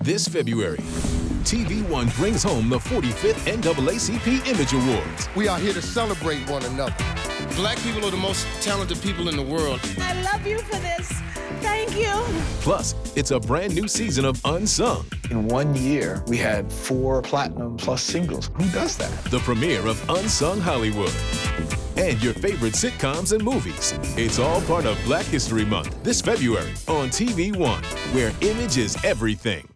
This February, TV One brings home the 45th NAACP Image Awards. We are here to celebrate one another. Black people are the most talented people in the world. I love you for this. Thank you. Plus, it's a brand new season of Unsung. In 1 year, we had 4 platinum plus singles. Who does that? The premiere of Unsung Hollywood. And your favorite sitcoms and movies. It's all part of Black History Month this February on TV One, where image is everything.